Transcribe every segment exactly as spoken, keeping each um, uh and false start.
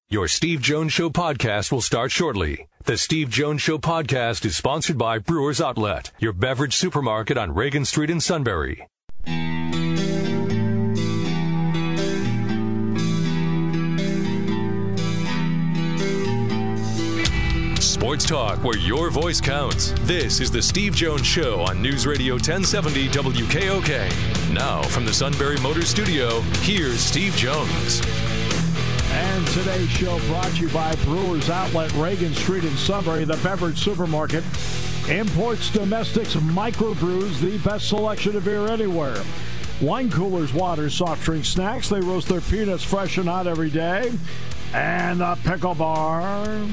Your Steve Jones Show podcast will start shortly. The Steve Jones Show podcast is sponsored by Brewers Outlet, your beverage supermarket on Reagan Street in Sunbury. Sports talk where your voice counts. This is the Steve Jones Show on News Radio ten seventy W K O K. Now from the Sunbury Motors Studio, here's Steve Jones. And today's show brought to you by Brewers Outlet, Reagan Street in Sunbury, the beverage supermarket. Imports, domestics, microbrews, the best selection of beer anywhere. Wine coolers, water, soft drink, snacks. They roast their peanuts fresh and hot every day. And the pickle bar,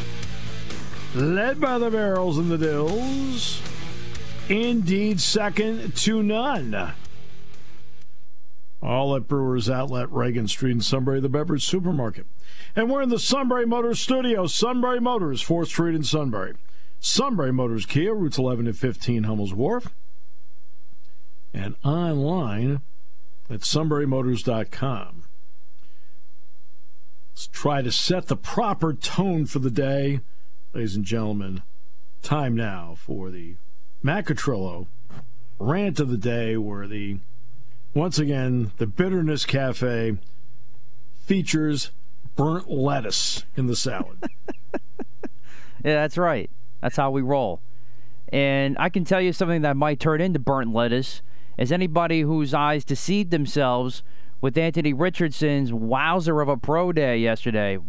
led by the barrels and the dills. Indeed, second to none. All at Brewers Outlet, Reagan Street in Sunbury, the beverage supermarket. And we're in the Sunbury Motors studio. Sunbury Motors, fourth Street in Sunbury. Sunbury Motors Kia, routes eleven and fifteen, Hummel's Wharf. And online at sunbury motors dot com. Let's try to set the proper tone for the day. Ladies and gentlemen, time now for the Macatrillo rant of the day, where the Once again, the Bitterness Cafe features burnt lettuce in the salad. Yeah, that's right. That's how we roll. And I can tell you something that might turn into burnt lettuce is anybody whose eyes deceived themselves with Anthony Richardson's wowzer of a pro day yesterday.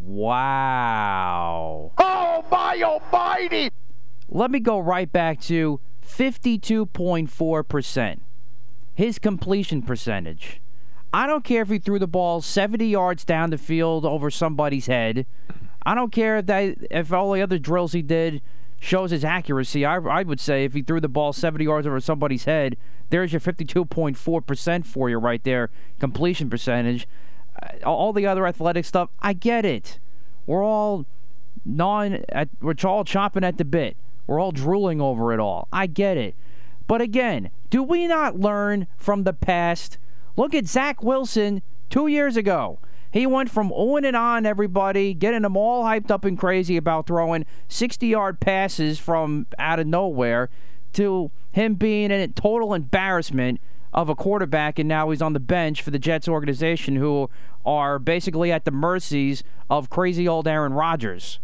Wow. Oh, my almighty! Let me go right back to fifty-two point four percent. His completion percentage. I don't care if he threw the ball seventy yards down the field over somebody's head. I don't care if that if all the other drills he did shows his accuracy. I, I would say if he threw the ball seventy yards over somebody's head, there's your fifty-two point four percent for you right there, completion percentage. Uh, all the other athletic stuff, I get it. We're all gnawing at, we're all chomping at the bit. We're all drooling over it all. I get it. But again, do we not learn from the past? Look at Zach Wilson two years ago. He went from oohing it on everybody, getting them all hyped up and crazy about throwing sixty-yard passes from out of nowhere, to him being a total embarrassment of a quarterback, and now he's on the bench for the Jets organization, who are basically at the mercies of crazy old Aaron Rodgers.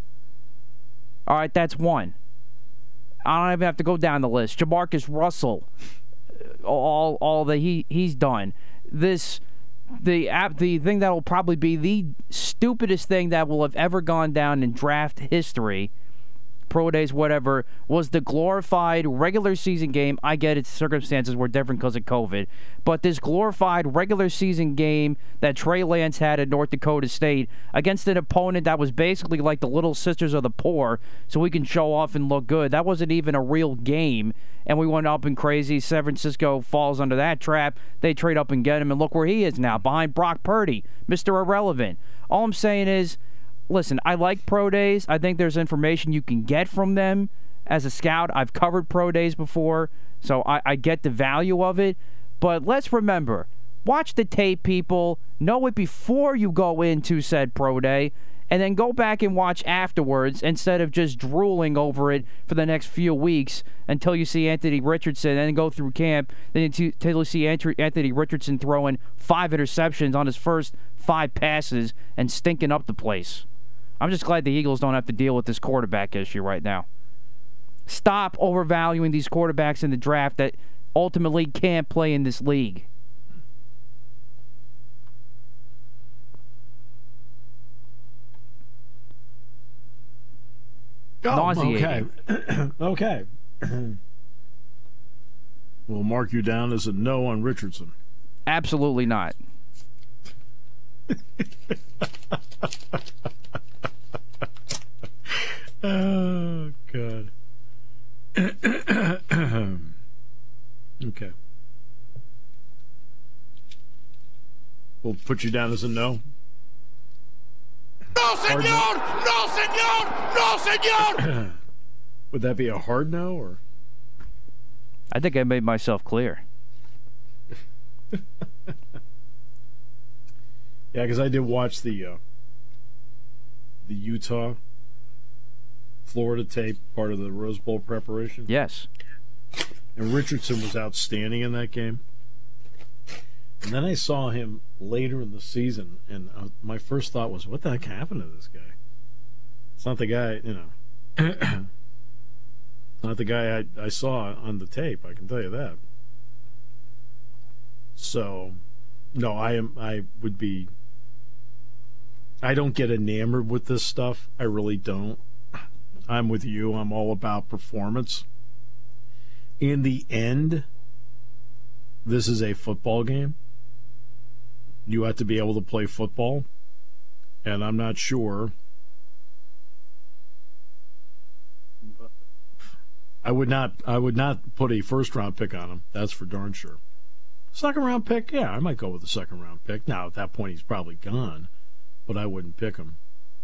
All right, that's one. I don't even have to go down the list. Jamarcus Russell, all all that he he's done. This the app the thing that will probably be the stupidest thing that will have ever gone down in draft history, pro days, whatever, was the glorified regular season game. I get its circumstances were different because of COVID, but this glorified regular season game that Trey Lance had at North Dakota State against an opponent that was basically like the Little Sisters of the Poor, so we can show off and look good. That wasn't even a real game, and we went up and crazy. San Francisco falls under that trap. They trade up and get him, and look where he is now, behind Brock Purdy, Mister Irrelevant. All I'm saying is, listen, I like pro days. I think there's information you can get from them as a scout. I've covered pro days before, so I, I get the value of it. But let's remember, watch the tape, people. Know it before you go into said pro day, and then go back and watch afterwards instead of just drooling over it for the next few weeks until you see Anthony Richardson, and then go through camp, then until you see Anthony Richardson throwing five interceptions on his first five passes and stinking up the place. I'm just glad the Eagles don't have to deal with this quarterback issue right now. Stop overvaluing these quarterbacks in the draft that ultimately can't play in this league. Oh, Nauseating. Okay. Okay. We'll mark you down as a no on Richardson. Absolutely not. Oh, God. Okay. We'll put you down as a no. No, senor! No, senor! No, senor! Would that be a hard no, or? I think I made myself clear. Yeah, because I did watch the uh, the Utah Florida tape, part of the Rose Bowl preparation? Yes. And Richardson was outstanding in that game. And then I saw him later in the season, and uh, my first thought was, what the heck happened to this guy? It's not the guy, you know. It's not the guy I, I saw on the tape, I can tell you that. So, no, I am. I would be. I don't get enamored with this stuff. I really don't. I'm with you. I'm all about performance. In the end, this is a football game. You have to be able to play football, and I'm not sure. I would not. I would not put a first round pick on him. That's for darn sure. Second round pick, yeah, I might go with the second round pick. Now at that point, he's probably gone, but I wouldn't pick him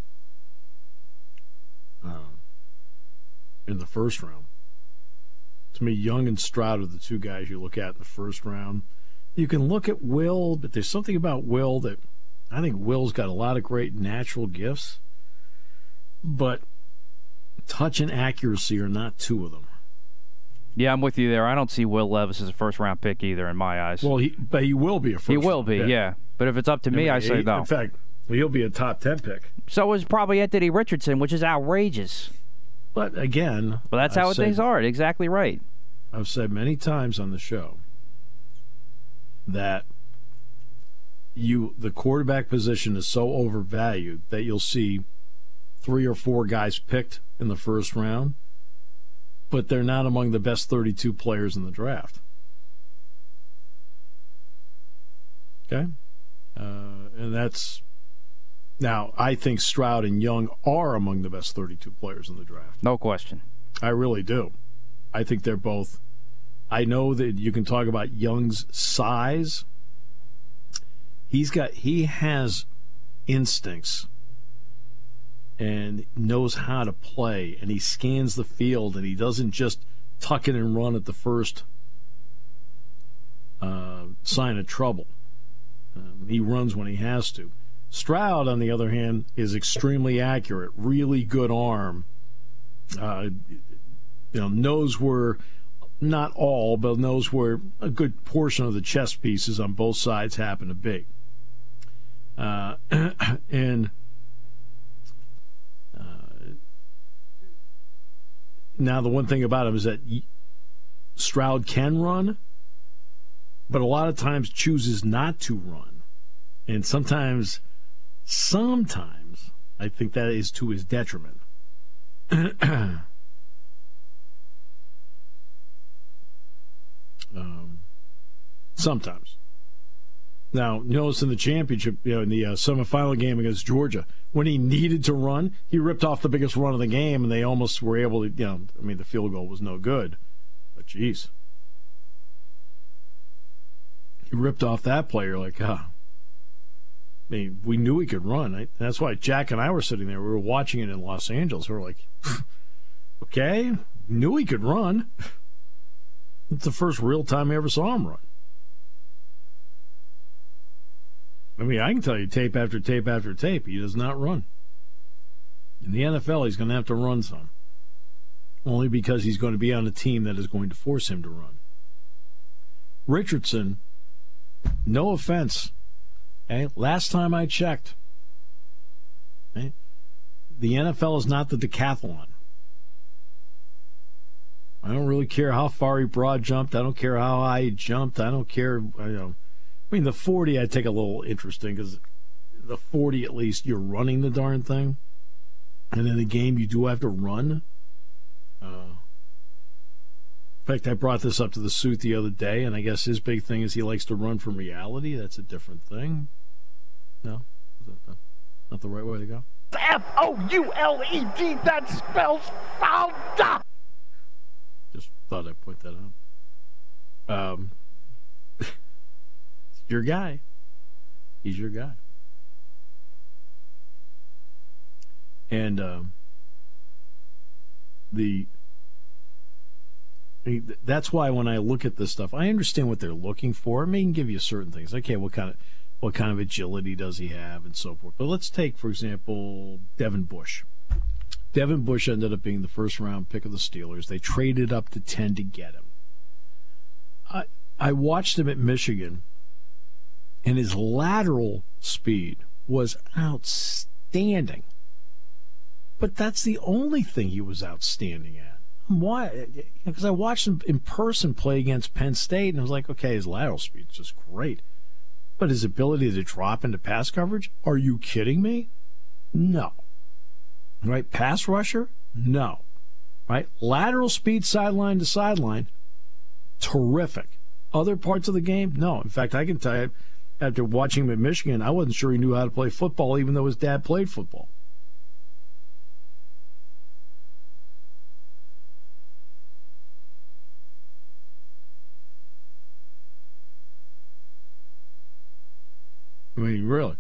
uh, in the first round. To me, Young and Stroud are the two guys you look at in the first round. You can look at Will, but there's something about Will that I think Will's got a lot of great natural gifts, but touch and accuracy are not two of them. Yeah, I'm with you there. I don't see Will Levis as a first-round pick either in my eyes. Well, he, but he will be a first round He will be, pick. yeah. But if it's up to me, I, mean, I say he, no. In fact, he'll be a top ten pick. So is probably Anthony Richardson, which is outrageous. But again... But that's I've how said, things are. Exactly right. I've said many times on the show that you the quarterback position is so overvalued that you'll see three or four guys picked in the first round, but they're not among the best thirty-two players in the draft. Okay? Uh, and that's... Now, I think Stroud and Young are among the best thirty-two players in the draft. No question. I really do. I think they're both... I know that you can talk about Young's size. He's got... He has instincts and knows how to play, and he scans the field, and he doesn't just tuck it and run at the first uh, sign of trouble. Um, he runs when he has to. Stroud, on the other hand, is extremely accurate, really good arm. Uh, you know, knows where, not all, but knows where a good portion of the chess pieces on both sides happen to be. Uh, and uh, now the one thing about him is that Stroud can run, but a lot of times chooses not to run. And sometimes... Sometimes I think that is to his detriment. um, sometimes. Now, notice in the championship, you know, in the uh, semifinal game against Georgia, when he needed to run, he ripped off the biggest run of the game, and they almost were able to, you know, I mean, the field goal was no good. But, geez. He ripped off that player like, ah. I mean, we knew he could run. I, that's why Jack and I were sitting there. We were watching it in Los Angeles. We were like, okay, knew he could run. It's the first real time I ever saw him run. I mean, I can tell you tape after tape after tape, he does not run. In the N F L, he's going to have to run some. Only because he's going to be on a team that is going to force him to run. Richardson, no offense. Okay, last time I checked, okay, the N F L is not the decathlon. I don't really care how far he broad jumped. I don't care how high he jumped. I don't care. You know, I mean, the forty I take a little interesting because the forty at least you're running the darn thing, and in the game you do have to run. Uh, in fact, I brought this up to the suit the other day, and I guess his big thing is he likes to run from reality. That's a different thing. No? Is that the, not the right way to go? F O U L E D, that spells fouled. Just thought I'd point that out. Um, it's your guy. He's your guy. And um, the... That's why when I look at this stuff, I understand what they're looking for. It may give you certain things. Okay, what kind of... what kind of agility does he have and so forth. But let's take, for example, Devin Bush. Devin Bush ended up being the first-round pick of the Steelers. They traded up to ten to get him. I, I watched him at Michigan, and his lateral speed was outstanding. But that's the only thing he was outstanding at. Why? Because I watched him in person play against Penn State, and I was like, okay, his lateral speed is just great. But his ability to drop into pass coverage? Are you kidding me? No. Right? Pass rusher? No. Right? Lateral speed sideline to sideline? Terrific. Other parts of the game? No. In fact, I can tell you, after watching him at Michigan, I wasn't sure he knew how to play football, even though his dad played football. I mean, really.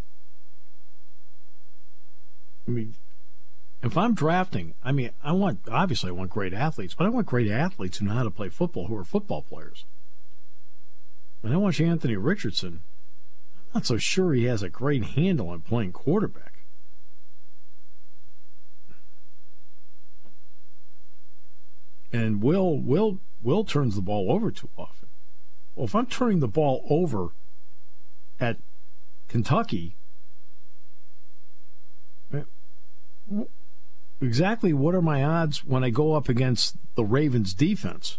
I mean, if I'm drafting, I mean, I want, obviously I want great athletes, but I want great athletes who know how to play football, who are football players. When I watch Anthony Richardson, I'm not so sure he has a great handle on playing quarterback. And Will, Will, Will turns the ball over too often. Well, if I'm turning the ball over at Kentucky, exactly what are my odds when I go up against the Ravens defense?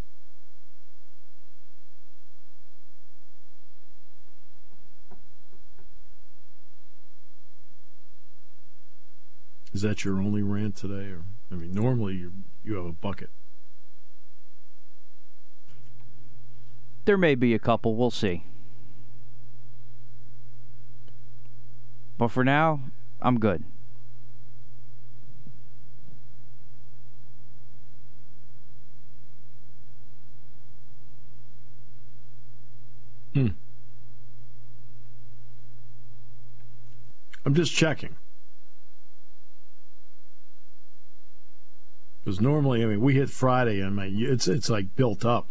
Is that your only rant today? Or I mean, normally you you have a bucket. There may be a couple. We'll see. But for now, I'm good. Hmm. I'm just checking. Because normally, I mean, we hit Friday and my it's it's like built up.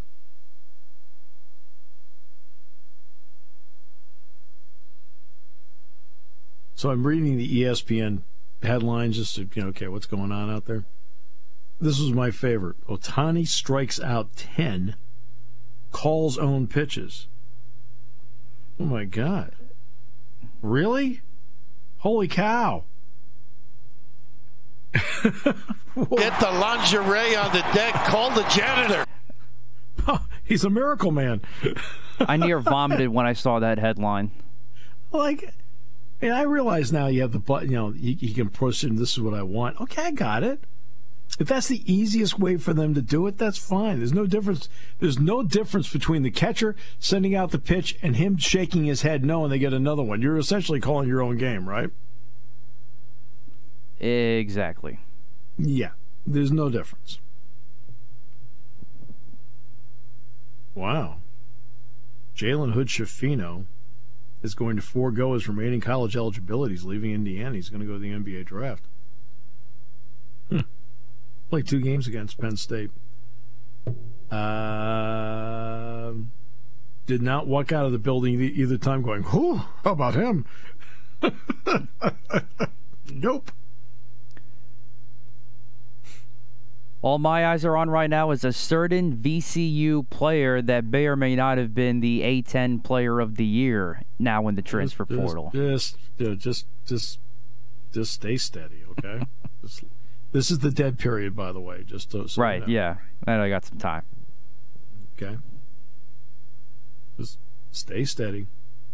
So I'm reading the E S P N headlines just to, you know, okay, what's going on out there? This was my favorite. Ohtani strikes out ten, calls own pitches. Oh, my God. Really? Holy cow. Get the lingerie on the deck. Call the janitor. Oh, he's a miracle man. I near vomited when I saw that headline. Like, and I realize now you have the button, you know, you, you can push in, this is what I want. Okay, I got it. If that's the easiest way for them to do it, that's fine. There's no difference. There's no difference between the catcher sending out the pitch and him shaking his head no, and they get another one. You're essentially calling your own game, right? Exactly. Yeah, there's no difference. Wow. Jalen Hood-Schifino is going to forego his remaining college eligibility. He's leaving Indiana. He's going to go to the N B A draft. Hmm. Played two games against Penn State. Uh, did not walk out of the building either time going, whew, how about him? Nope. All my eyes are on right now is a certain V C U player that may or may not have been the A ten player of the year now in the transfer just, portal. Just, just, just, just, just stay steady, okay? just, this is the dead period, by the way. Just to, so right, you know. yeah. And I got some time. Okay. Just stay steady.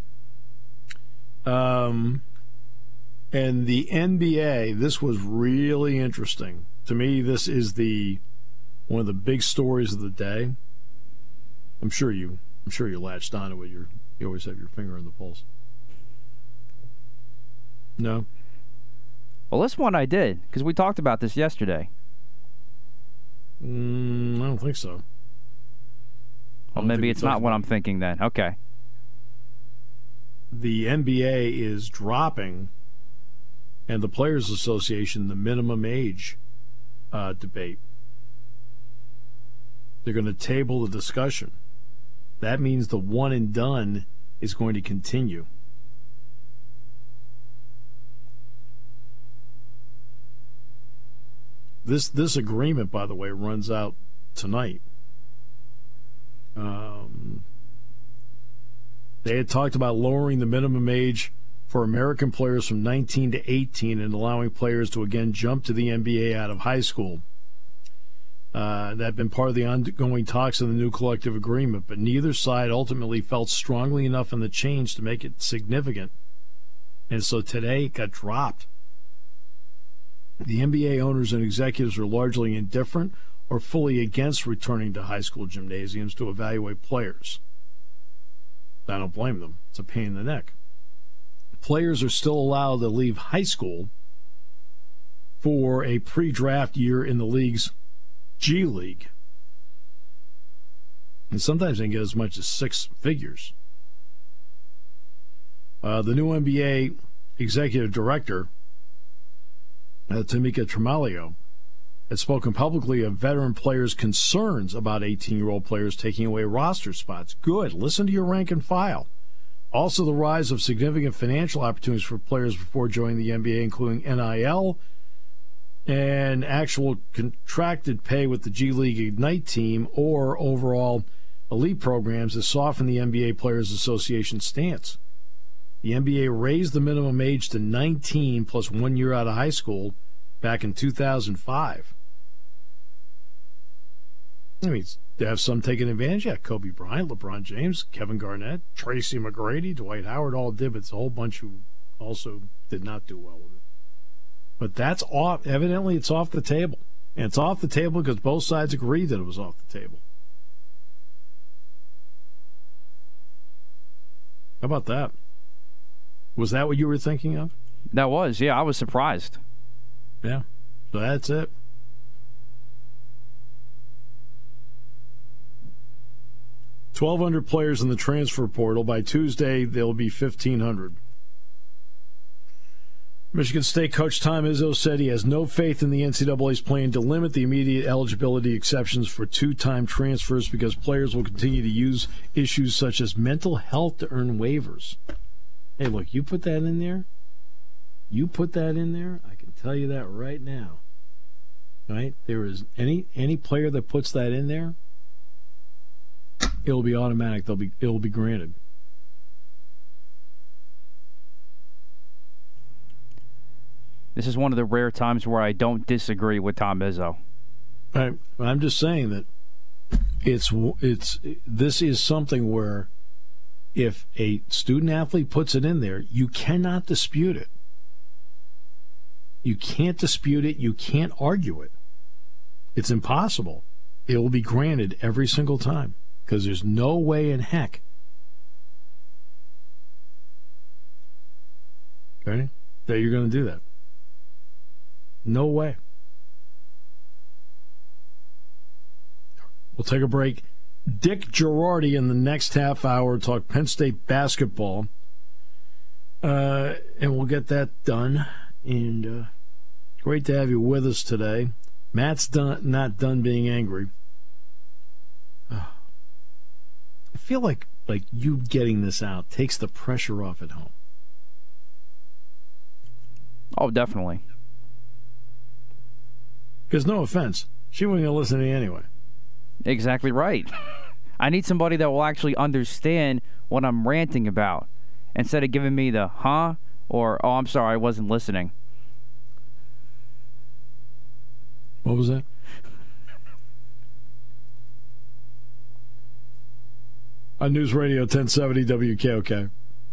Um, and the N B A, this was really interesting. To me, this is the one of the big stories of the day. I'm sure you, I'm sure you latched onto it. You're, you always have your finger on the pulse. No. Well, this one I did because we talked about this yesterday. Mm, I don't think so. Well, maybe it's not what I'm thinking then. Okay. The N B A is dropping, and the Players Association, the minimum age uh, debate. They're going to table the discussion. That means the one and done is going to continue. This this agreement, by the way, runs out tonight. Um, they had talked about lowering the minimum age for American players from nineteen to eighteen and allowing players to again jump to the N B A out of high school. Uh, that had been part of the ongoing talks of the new collective agreement, but neither side ultimately felt strongly enough in the change to make it significant. And so today it got dropped. The N B A owners and executives are largely indifferent or fully against returning to high school gymnasiums to evaluate players. I don't blame them. It's a pain in the neck. Players are still allowed to leave high school for a pre-draft year in the league's G League. And sometimes they can get as much as six figures. Uh, the new N B A executive director, uh, Tamika Tremaglio, had spoken publicly of veteran players' concerns about eighteen-year-old players taking away roster spots. Good. Listen to your rank and file. Also, the rise of significant financial opportunities for players before joining the N B A, including N I L and actual contracted pay with the G League Ignite team or overall elite programs, has softened the N B A Players Association stance. The N B A raised the minimum age to nineteen plus one year out of high school back in two thousand five. I mean, they have some taking advantage. Yeah, Kobe Bryant, LeBron James, Kevin Garnett, Tracy McGrady, Dwight Howard all did, but it's a whole bunch who also did not do well with it. But that's off. Evidently, it's off the table. And it's off the table because both sides agreed that it was off the table. How about that? Was that what you were thinking of? That was, yeah. I was surprised. Yeah. So that's it. twelve hundred players in the transfer portal. By Tuesday, there'll be fifteen hundred. Michigan State coach Tom Izzo said he has no faith in the N C double A's plan to limit the immediate eligibility exceptions for two-time transfers because players will continue to use issues such as mental health to earn waivers. Hey, look, you put that in there, you put that in there, I can tell you that right now. Right? There is any any player that puts that in there, it'll be automatic. They'll be it'll be granted. This is one of the rare times where I don't disagree with Tom Izzo. I, I'm just saying that it's it's this is something where if a student athlete puts it in there, you cannot dispute it. You can't dispute it. You can't argue it. It's impossible. It will be granted every single time because there's no way in heck. Okay? That you're going to do that. No way. We'll take a break. Dick Girardi in the next half hour talk Penn State basketball. Uh, and we'll get that done. And uh, great to have you with us today. Matt's done, not done being angry. Uh, I feel like like you getting this out takes the pressure off at home. Oh, definitely. Because no offense, she wasn't going to listen to me anyway. Exactly right. I need somebody that will actually understand what I'm ranting about instead of giving me the huh or oh, I'm sorry, I wasn't listening. What was that? On News Radio ten seventy W K O K.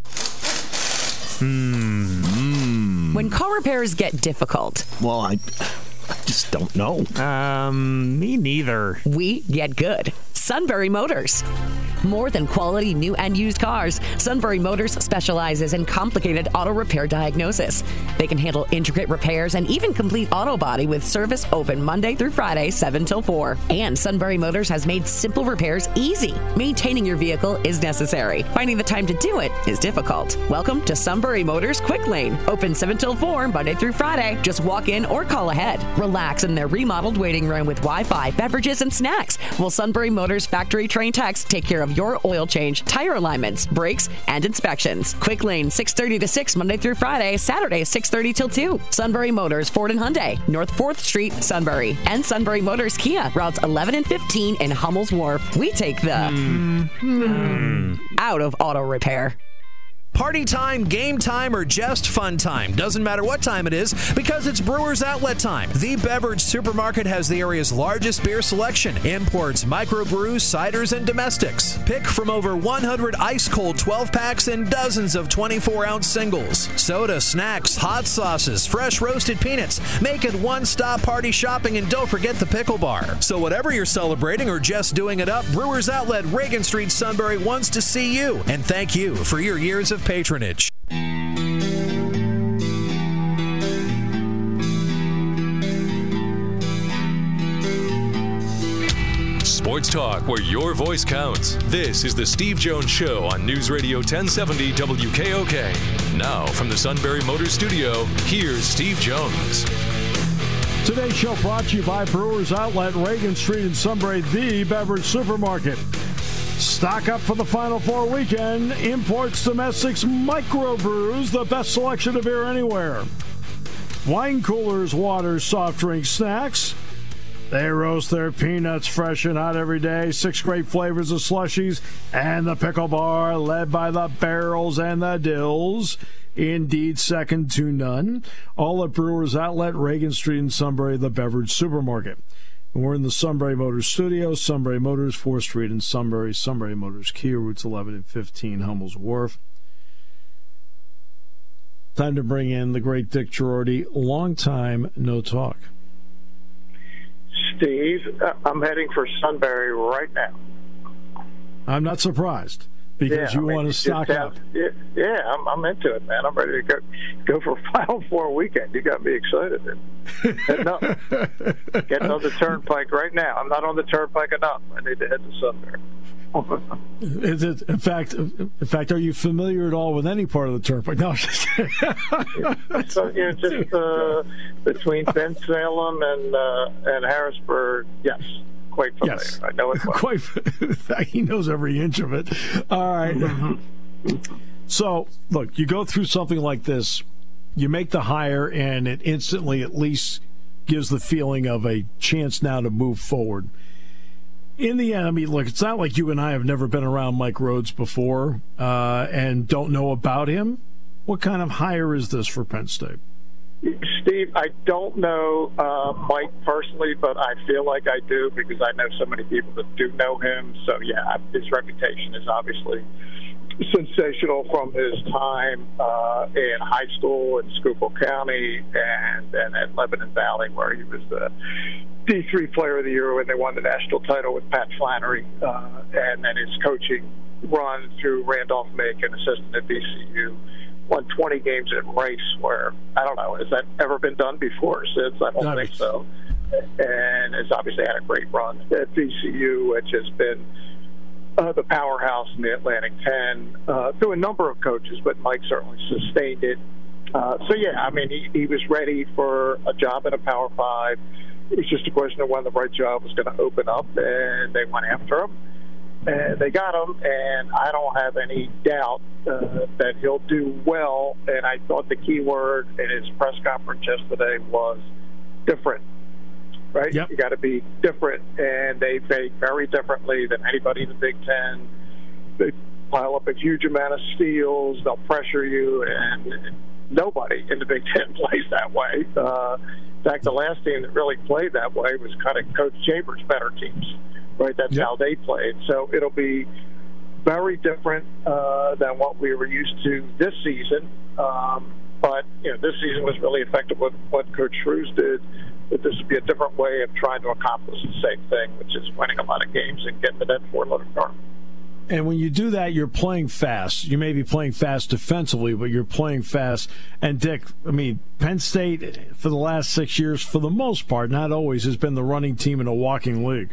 Hmm. When car repairs get difficult. Well, I, I just don't know. Um, me neither. We get good. Sunbury Motors. More than quality new and used cars, Sunbury Motors specializes in complicated auto repair diagnosis. They can handle intricate repairs and even complete auto body with service open Monday through Friday, seven till four. And Sunbury Motors has made simple repairs easy. Maintaining your vehicle is necessary. Finding the time to do it is difficult. Welcome to Sunbury Motors Quick Lane. Open seven till four, Monday through Friday. Just walk in or call ahead. Relax in their remodeled waiting room with Wi-Fi, beverages, and snacks. While Sunbury Motors Motors factory trained techs take care of your oil change, tire alignments, brakes, and inspections. Quick lane, six thirty to six, Monday through Friday, Saturday, six thirty till two. Sunbury Motors, Ford and Hyundai, North fourth Street, Sunbury. And Sunbury Motors Kia, routes eleven and fifteen in Hummel's Wharf. We take the mm. Mm. out of auto repair. Party time, game time, or just fun time. Doesn't matter what time it is because it's Brewers Outlet time. The Beverage Supermarket has the area's largest beer selection. Imports, microbrews, ciders, and domestics. Pick from over one hundred ice-cold twelve-packs and dozens of twenty-four ounce singles. Soda, snacks, hot sauces, fresh roasted peanuts. Make it one-stop party shopping, and don't forget the pickle bar. So whatever you're celebrating or just doing it up, Brewers Outlet, Reagan Street, Sunbury wants to see you. And thank you for your years of patronage. Sports talk where your voice counts. This is the Steve Jones Show on News Radio ten seventy W K O K. Now from the Sunbury Motors Studio, here's Steve Jones. Today's show brought to you by Brewers Outlet, Reagan Street in Sunbury, the beverage supermarket. Stock up for the Final Four weekend. Imports, domestics, microbrews, the best selection of beer anywhere. Wine coolers, waters, soft drinks, snacks. They roast their peanuts fresh and hot every day. Six great flavors of slushies and the pickle bar, led by the barrels and the dills. Indeed, second to none. All at Brewers Outlet, Reagan Street in Sunbury, the beverage supermarket. And we're in the Sunbury Motors studio. Sunbury Motors, fourth Street in Sunbury. Sunbury Motors Kia, routes eleven and fifteen, Hummel's Wharf. Time to bring in the great Dick Girardi. Long time no talk. Steve, I'm heading for Sunbury right now. I'm not surprised because yeah, you I mean, want to stock have, up. Yeah, yeah I'm, I'm into it, man. I'm ready to go go for Final Four weekend. You got me excited. Heading up. Getting on the turnpike right now. I'm not on the turnpike enough. I need to head to Sunbury. Is it, in fact, in fact, are you familiar at all with any part of the turnpike? No, just so, you know, just uh, between Ben Salem and uh, and Harrisburg. Yes, quite familiar. Yes. I know it well. Quite. In fact, he knows every inch of it. All right. Mm-hmm. So, look, you go through something like this, you make the hire, and it instantly at least gives the feeling of a chance now to move forward. In the end, I mean, look, it's not like you and I have never been around Mike Rhodes before uh, and don't know about him. What kind of hire is this for Penn State? Steve, I don't know uh, Mike personally, but I feel like I do because I know so many people that do know him. So, yeah, his reputation is obviously sensational from his time uh, in high school in Schuylkill County and, and at Lebanon Valley, where he was the D three Player of the Year when they won the national title with Pat Flannery, uh, and then his coaching run through Randolph-Macon, assistant at V C U, won twenty games at Rice, where, I don't know, has that ever been done before since? I don't Not think so. And has obviously had a great run at V C U, which has been uh, the powerhouse in the Atlantic ten uh, through a number of coaches, but Mike certainly sustained it. Uh, so, yeah, I mean, he, he was ready for a job in a Power Five. It was just a question of when the right job was going to open up, and they went after him. And they got him, and I don't have any doubt uh, that he'll do well. And I thought the key word in his press conference yesterday was different, right? Yep. You got to be different, and they play very differently than anybody in the Big Ten. They pile up a huge amount of steals. They'll pressure you, and nobody in the Big Ten plays that way. Uh, in fact, the last team that really played that way was kind of Coach Chambers' better teams, right? That's yep. how they played. So it'll be very different uh, than what we were used to this season. Um, but, you know, this season was really effective with what Coach Shrews did. But this would be a different way of trying to accomplish the same thing, which is winning a lot of games and getting to that four-letter car. And when you do that, you're playing fast. You may be playing fast defensively, but you're playing fast. And, Dick, I mean, Penn State, for the last six years, for the most part, not always, has been the running team in a walking league.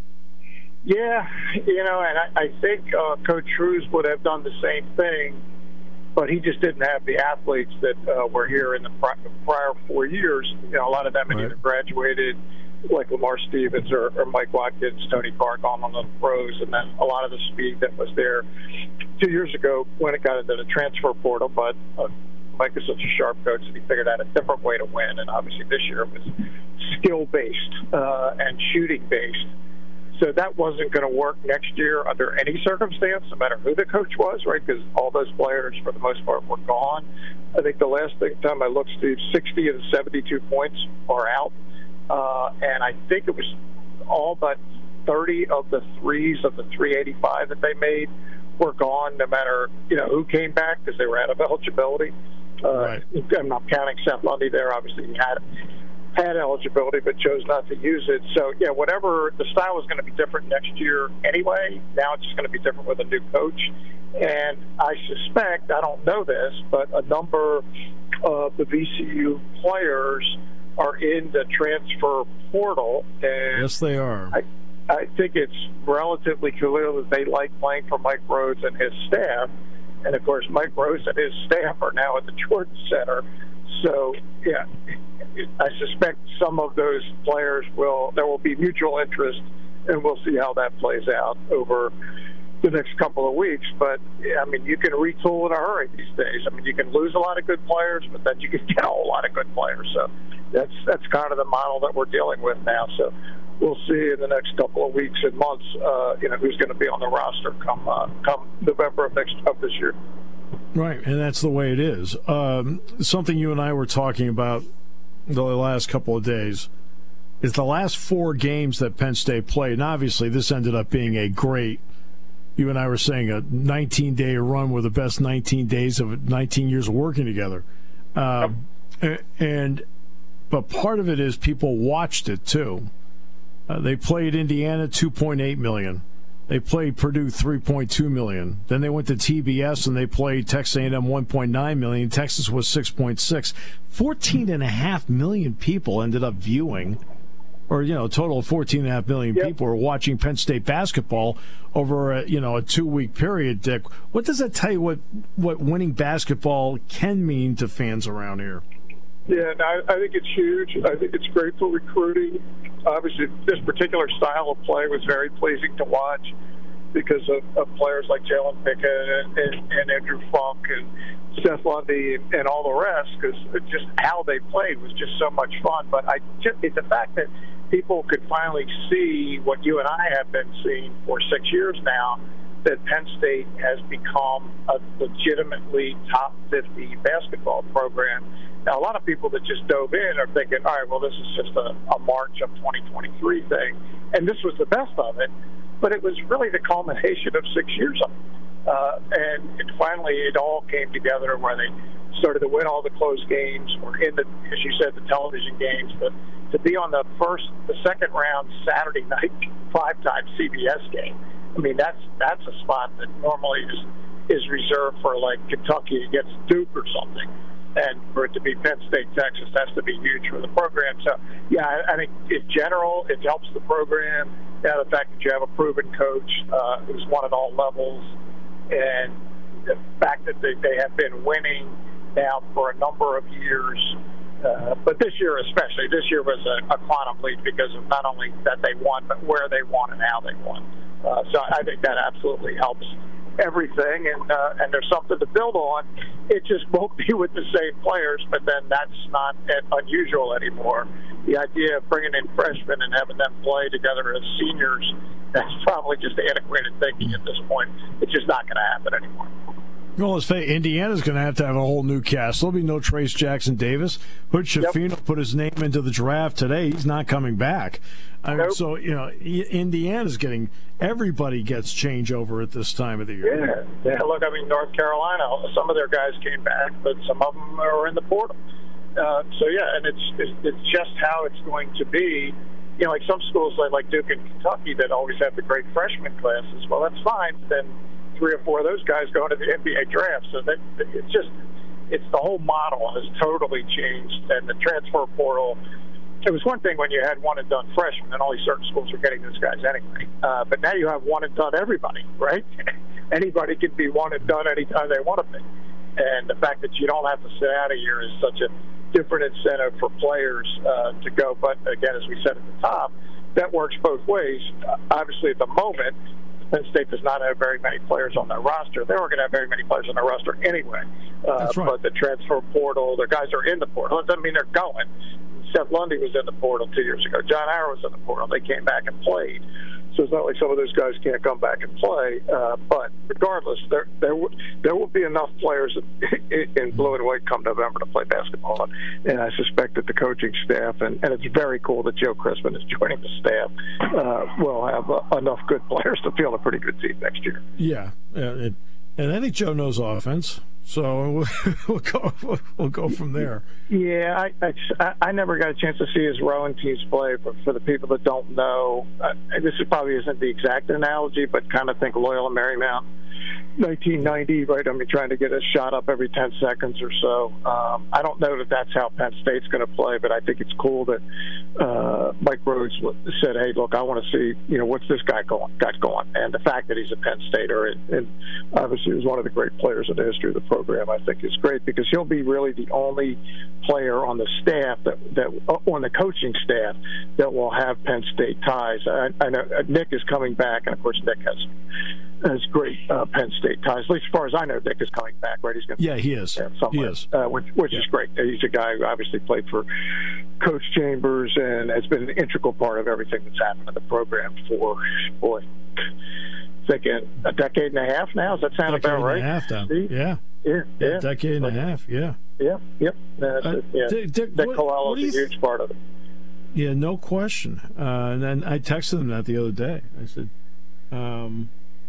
Yeah, you know, and I, I think uh, Coach Shrews would have done the same thing, but he just didn't have the athletes that uh, were here in the prior four years. You know, a lot of them had right. either graduated like Lamar Stevens or, or Mike Watkins, Tony Park on on the throws, and then a lot of the speed that was there two years ago when it got into the transfer portal. But uh, Mike is such a sharp coach that he figured out a different way to win, and obviously this year it was skill-based uh, and shooting-based. So that wasn't going to work next year under any circumstance, no matter who the coach was, right? Because all those players, for the most part, were gone. I think the last thing, time I looked, Steve, sixty of the seventy-two points are out. Uh, and I think it was all but thirty of the threes of the three eighty-five that they made were gone, no matter, you know, who came back, because they were out of eligibility. Uh, right. I'm not counting Seth Lundy there. Obviously, he had had eligibility but chose not to use it. So, yeah, whatever, the style is going to be different next year anyway. Now it's just going to be different with a new coach. And I suspect, I don't know this, but a number of the V C U players are in the transfer portal. And yes, they are. I, I think it's relatively clear that they like playing for Mike Rhodes and his staff. And, of course, Mike Rhodes and his staff are now at the Jordan Center. So, yeah, I suspect some of those players will, there will be mutual interest, and we'll see how that plays out over the next couple of weeks. But, yeah, I mean, you can retool in a hurry these days. I mean, you can lose a lot of good players, but then you can get a whole lot of good players. So that's that's kind of the model that we're dealing with now. So we'll see in the next couple of weeks and months, uh, you know, who's going to be on the roster come uh, come November of next of this year. Right, and that's the way it is. Um, something you and I were talking about the last couple of days is the last four games that Penn State played, and obviously this ended up being a great, you and I were saying, a nineteen-day run were the best nineteen days of nineteen years of working together. Um, yep. And but part of it is people watched it, too. Uh, they played Indiana two point eight million dollars. They played Purdue three point two million dollars. Then they went to T B S and they played Texas A and M one point nine million dollars. Texas was six point six. fourteen point five million people ended up viewing, or, you know, a total of fourteen point five million yep. people were watching Penn State basketball over a, you know, a two-week period. Dick, what does that tell you what, what winning basketball can mean to fans around here? Yeah, no, I, I think it's huge. I think it's great for recruiting. Obviously, this particular style of play was very pleasing to watch because of, of players like Jalen Pickett and, and, and Andrew Funk and Seth Lundy and, and all the rest, because just how they played was just so much fun. But I just, it's the fact that people could finally see what you and I have been seeing for six years now, that Penn State has become a legitimately top fifty basketball program. Now, a lot of people that just dove in are thinking, all right, well, this is just a, a March of twenty twenty-three thing. And this was the best of it. But it was really the culmination of six years of it. Uh, and it finally, it all came together where they started to win all the close games, or in the, as you said, the television games. But to be on the first, the second round Saturday night five-time C B S game, I mean, that's that's a spot that normally is is reserved for, like, Kentucky against Duke or something. And for it to be Penn State, Texas, has to be huge for the program. So, yeah, I, I think in general, it helps the program. Yeah, the fact that you have a proven coach uh, who's won at all levels, and the fact that they, they have been winning now for a number of years. Uh, but this year especially, this year was a, a quantum leap because of not only that they won, but where they won and how they won. Uh, so I think that absolutely helps everything, and uh, and there's something to build on. It just won't be with the same players, but then that's not unusual anymore. The idea of bringing in freshmen and having them play together as seniors, that's probably just antiquated thinking at this point. It's just not going to happen anymore. Well, let's say Indiana's going to have to have a whole new cast. There'll be no Trace Jackson Davis. Hood Schifino yep. put his name into the draft today. He's not coming back. I mean, nope. So, you know, Indiana's getting – everybody gets changeover at this time of the year. Yeah. yeah. Look, I mean, North Carolina, some of their guys came back, but some of them are in the portal. Uh, so, yeah, and it's, it's it's just how it's going to be. You know, like some schools like, like Duke and Kentucky that always have the great freshman classes, well, that's fine. Then three or four of those guys go into the N B A draft. So that it's just – it's the whole model has totally changed, and the transfer portal – it was one thing when you had one and done freshmen, and only certain schools were getting those guys anyway. Uh, but now you have one and done everybody, right? Anybody can be one and done anytime they want to be. And the fact that you don't have to sit out a year is such a different incentive for players uh, to go. But again, as we said at the top, that works both ways. Uh, obviously, at the moment, Penn State does not have very many players on their roster. They weren't going to have very many players on their roster anyway. Uh, That's right. But the transfer portal, their guys are in the portal. It doesn't mean they're going. Seth Lundy was in the portal two years ago. John Arrow was in the portal. They came back and played. So it's not like some of those guys can't come back and play. Uh, but regardless, there there, w- there will be enough players in, in blue and white come November to play basketball. And I suspect that the coaching staff, and, and it's very cool that Joe Crispin is joining the staff, uh, will have uh, enough good players to field a pretty good team next year. Yeah. yeah it, and I think Joe knows offense. So we'll go, we'll go from there. Yeah, I, I, I never got a chance to see his rowing teams play. But for the people that don't know, uh, this is probably isn't the exact analogy, but kind of think Loyola Marymount, nineteen ninety, right? I mean, trying to get a shot up every ten seconds or so. Um, I don't know that that's how Penn State's going to play, but I think it's cool that uh, Mike Rhodes said, "Hey, look, I want to see, you know, what's this guy going, got going?" And the fact that he's a Penn Stater, and, and obviously is one of the great players in the history of the program, I think is great because he'll be really the only player on the staff that that on the coaching staff that will have Penn State ties. I, I know Nick is coming back, and of course Nick has. has great uh, Penn State ties. At least as far as I know, Nick is coming back, right? He's going to yeah, he is. He is, uh, which, which yeah. is great. He's a guy who obviously played for Coach Chambers and has been an integral part of everything that's happened in the program for, boy, thinking a decade and a half now. Does that sound decade about right? And a half now. Yeah. Yeah. Yeah, yeah. A decade and like, a half, yeah. Yeah, yep. Uh, uh, yeah. Dick, Dick, Dick what, Colello what is a huge th- part of it. Yeah, no question. Uh, and then I texted him that the other day. I said, um,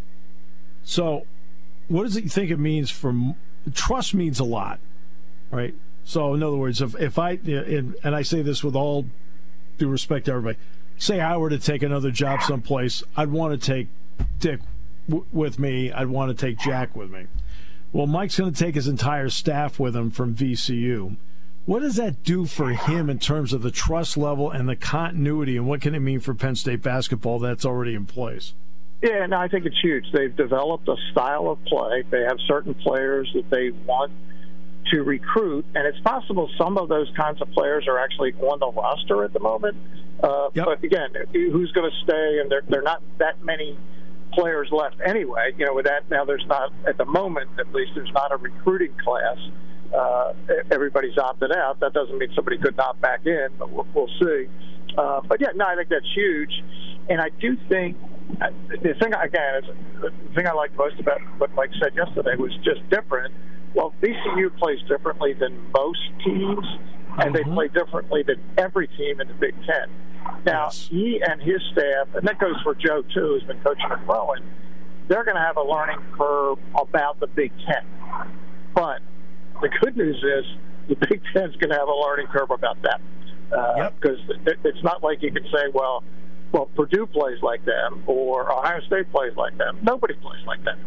so what does he think it means for trust means a lot, right? So in other words, if, if I, and, and I say this with all due respect to everybody, say I were to take another job someplace, I'd want to take Dick w- with me. I'd want to take Jack with me. Well, Mike's going to take his entire staff with him from V C U. What does that do for him in terms of the trust level and the continuity, and what can it mean for Penn State basketball that's already in place? Yeah, no, I think it's huge. They've developed a style of play. They have certain players that they want to recruit, and it's possible some of those kinds of players are actually on the roster at the moment. Uh, yep. But again, who's going to stay? And there, there are not that many players left anyway. You know, with that now, there's not at the moment, at least, there's not a recruiting class. Uh, everybody's opted out. That doesn't mean somebody could opt back in, but we'll, we'll see. Uh, but yeah, no, I think that's huge, and I do think the thing again is the thing I liked most about what Mike said yesterday was just different. Well, V C U plays differently than most teams, and mm-hmm. they play differently than every team in the Big Ten. Now, yes. he and his staff, and that goes for Joe too, who's been coaching at Rowan. They're going to have a learning curve about the Big Ten, but the good news is the Big Ten is going to have a learning curve about them because uh, yep. it's not like you can say, well, well, Purdue plays like them or Ohio State plays like them. Nobody plays like them.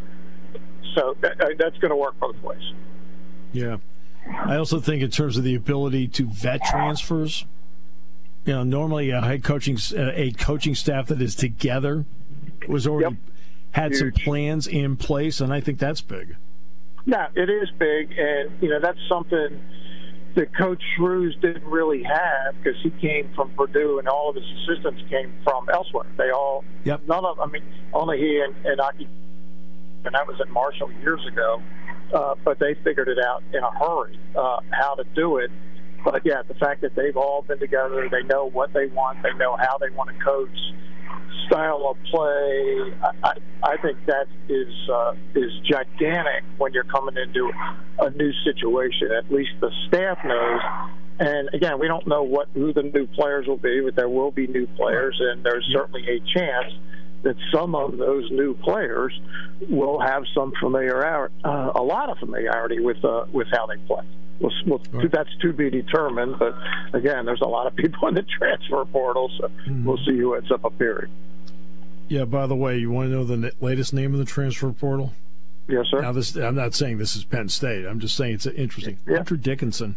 So that, that's going to work both ways. Yeah. I also think in terms of the ability to vet transfers, you know, normally a head coaching a coaching staff that is together was already yep. had Huge. some plans in place, and I think that's big. Yeah, it is big, and you know that's something that Coach Shrews didn't really have because he came from Purdue, and all of his assistants came from elsewhere. They all, yep. none of, I mean, only he and, and Aki, and that was at Marshall years ago. Uh, but they figured it out in a hurry uh, how to do it. But yeah, the fact that they've all been together, they know what they want, they know how they want to coach. Style of play, I, I, I think that is uh, is gigantic when you're coming into a new situation. At least the staff knows. And again, we don't know what who the new players will be, but there will be new players, and there's certainly a chance that some of those new players will have some familiarity, uh, a lot of familiarity with uh, with how they play. We'll, we'll, right. That's to be determined, but again, there's a lot of people in the transfer portal, so mm-hmm. we'll see who ends up appearing. Yeah, by the way, you want to know the latest name of the transfer portal? Yes, sir. Now, this I'm not saying this is Penn State. I'm just saying it's interesting. Yeah. Hunter Dickinson.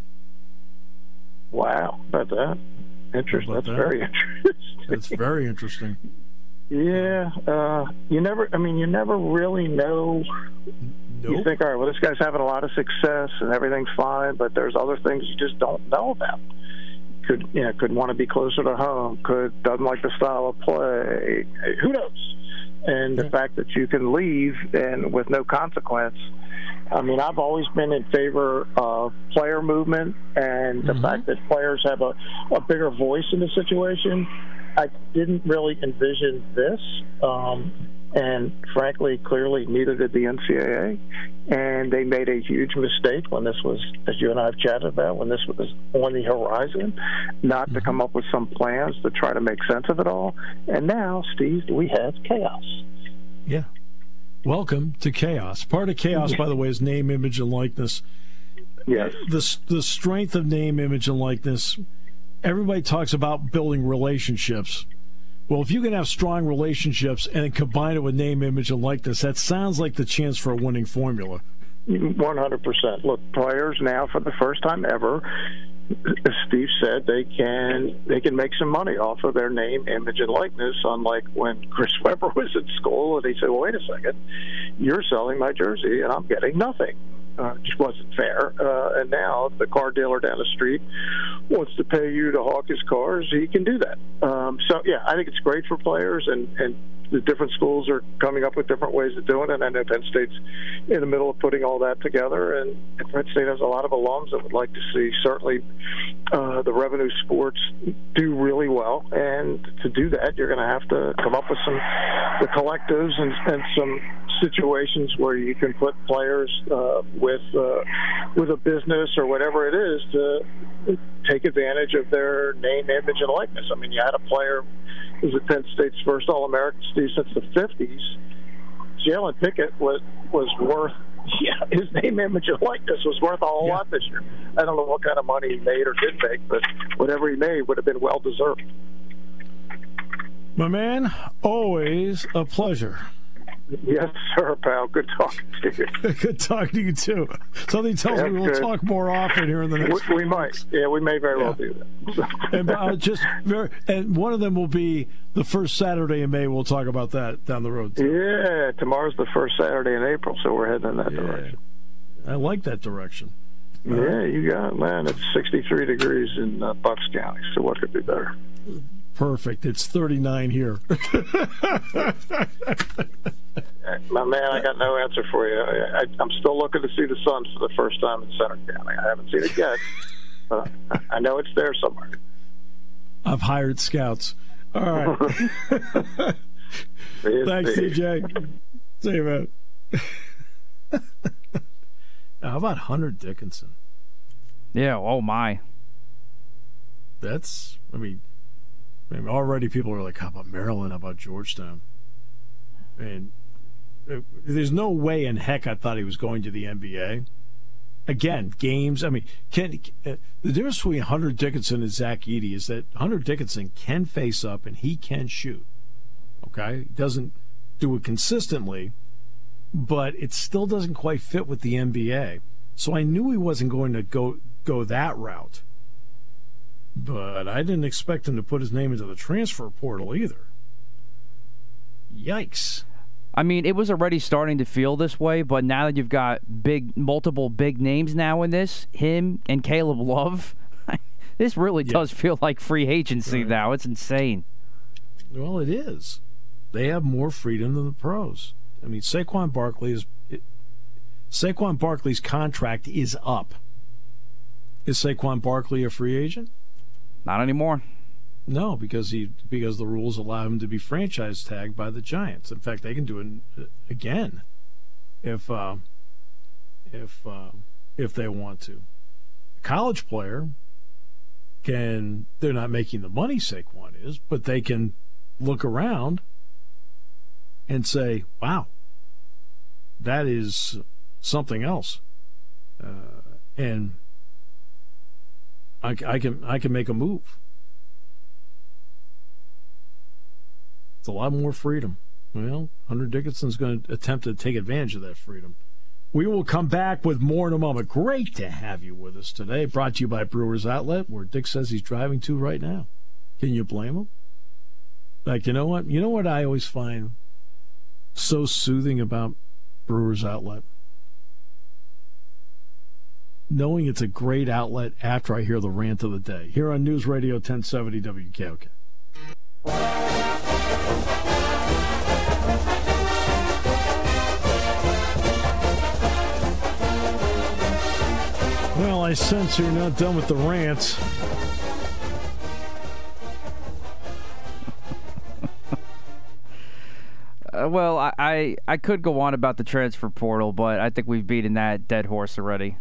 Wow, about that. Interesting. About That's that? very interesting. That's very interesting. Yeah, uh, you never. I mean, you never really know Nope. You think, all right, well, this guy's having a lot of success and everything's fine, but there's other things you just don't know about. Could you know? Could want to be closer to home. Could doesn't like the style of play. Who knows? And the fact that you can leave and with no consequence. I mean, I've always been in favor of player movement and the mm-hmm. fact that players have a, a bigger voice in the situation. I didn't really envision this. Um, And frankly, clearly, neither did the N C double A. And they made a huge mistake when this was, as you and I have chatted about, when this was on the horizon, not to come up with some plans to try to make sense of it all. And now, Steve, we have chaos. Yeah. Welcome to chaos. Part of chaos, by the way, is name, image, and likeness. Yes. The, the strength of name, image, and likeness, everybody talks about building relationships. Well, if you can have strong relationships and combine it with name, image, and likeness, that sounds like the chance for a winning formula. one hundred percent. Look, players now, for the first time ever, as Steve said, they can they can make some money off of their name, image, and likeness, unlike when Chris Webber was in school and he said, well, wait a second, you're selling my jersey and I'm getting nothing. Uh, it just wasn't fair. Uh, and now the car dealer down the street wants to pay you to hawk his cars. He can do that. Um, so, yeah, I think it's great for players, and, and the different schools are coming up with different ways of doing it. And I know Penn State's in the middle of putting all that together. And Penn State has a lot of alums that would like to see certainly uh, the revenue sports do really well. And to do that, you're going to have to come up with some the collectives and, and some situations where you can put players uh, with uh, with a business or whatever it is to take advantage of their name, image, and likeness. I mean, you had a player who was Penn State's first All-American, Steve, since the fifties. Jalen Pickett was was worth, yeah, his name, image, and likeness was worth a whole yeah. lot this year. I don't know what kind of money he made or didn't make, but whatever he made would have been well-deserved. My man, always a pleasure. Yes, sir, pal. Good talking to you. Good talking to you, too. Something tells That's me we'll good. talk more often here in the next We, we might. Yeah, we may very yeah. well do that. and uh, just very, and one of them will be the first Saturday in May. We'll talk about that down the road, too. Yeah, tomorrow's the first Saturday in April, so we're heading in that yeah. direction. I like that direction. Yeah, uh, you got it, man. It's sixty-three degrees in uh, Bucks County, so what could be better? Perfect. It's thirty-nine here. My man, I got no answer for you. I, I, I'm still looking to see the sun for the first time in Center County. I haven't seen it yet, but I know it's there somewhere. I've hired scouts. All right. Thanks, D J. See you, man. Now, how about Hunter Dickinson? Yeah, oh my. That's, I mean, I mean, already people are like, how about Maryland? How about Georgetown? And there's no way in heck I thought he was going to the N B A. Again, games, I mean, can, uh, the difference between Hunter Dickinson and Zach Edey is that Hunter Dickinson can face up and he can shoot. Okay? He doesn't do it consistently, but it still doesn't quite fit with the N B A. So I knew he wasn't going to go go that route. But I didn't expect him to put his name into the transfer portal either. Yikes. I mean, it was already starting to feel this way, but now that you've got big, multiple big names now in this, him and Caleb Love, this really yeah. does feel like free agency right. now. It's insane. Well, it is. They have more freedom than the pros. I mean, Saquon Barkley is it, Saquon Barkley's contract is up. Is Saquon Barkley a free agent? Not anymore. No, because he because the rules allow him to be franchise tagged by the Giants. In fact, they can do it again if uh, if uh, if they want to. A college player can. They're not making the money Saquon is, but they can look around and say, "Wow, that is something else," uh, and I, I can I can make a move. It's a lot more freedom. Well, Hunter Dickinson's going to attempt to take advantage of that freedom. We will come back with more in a moment. Great to have you with us today. Brought to you by Brewers Outlet, where Dick says he's driving to right now. Can you blame him? Like, you know what? You know what I always find so soothing about Brewers Outlet? knowing it's a great outlet after I hear the rant of the day. Here on News Radio ten seventy W K O K. Well, I sense you're not done with the rants. Uh, well, I, I I could go on about the transfer portal, but I think we've beaten that dead horse already.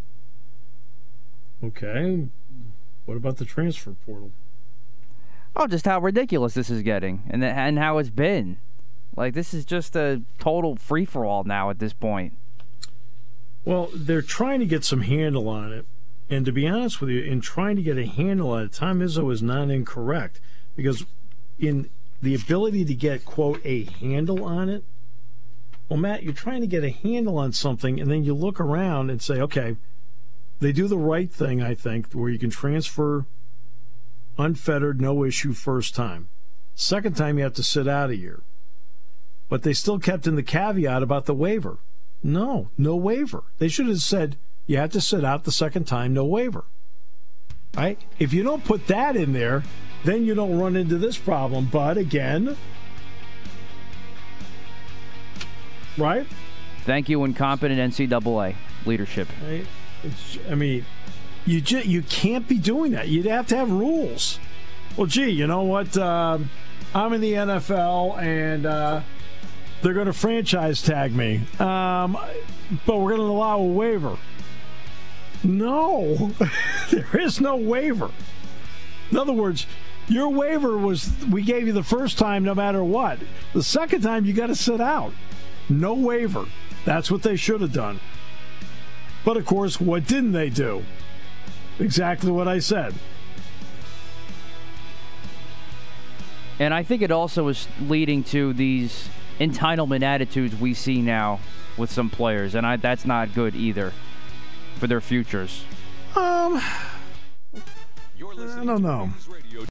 Okay. What about the transfer portal? Oh, just how ridiculous this is getting, and the, and how it's been. Like, this is just a total free-for-all now at this point. Well, they're trying to get some handle on it. And to be honest with you, in trying to get a handle on it, Tom Izzo is not incorrect. Because in the ability to get, quote, a handle on it, well, Matt, you're trying to get a handle on something, and then you look around and say, okay, they do the right thing, I think, where you can transfer unfettered, no issue first time. Second time, you have to sit out a year. But they still kept in the caveat about the waiver. No, no waiver. They should have said you have to sit out the second time, no waiver. Right? If you don't put that in there, then you don't run into this problem. But again, right? Thank you, incompetent N C double A leadership. Right? It's, I mean, you ju- you can't be doing that. You'd have to have rules. Well, gee, you know what? Uh, I'm in the N F L, and uh, they're going to franchise tag me, um, but we're going to allow a waiver. No, there is no waiver. In other words, your waiver was we gave you the first time no matter what. The second time, you got to sit out. No waiver. That's what they should have done. But, of course, what didn't they do? Exactly what I said. And I think it also is leading to these entitlement attitudes we see now with some players, and I, that's not good either for their futures. Um, I don't know.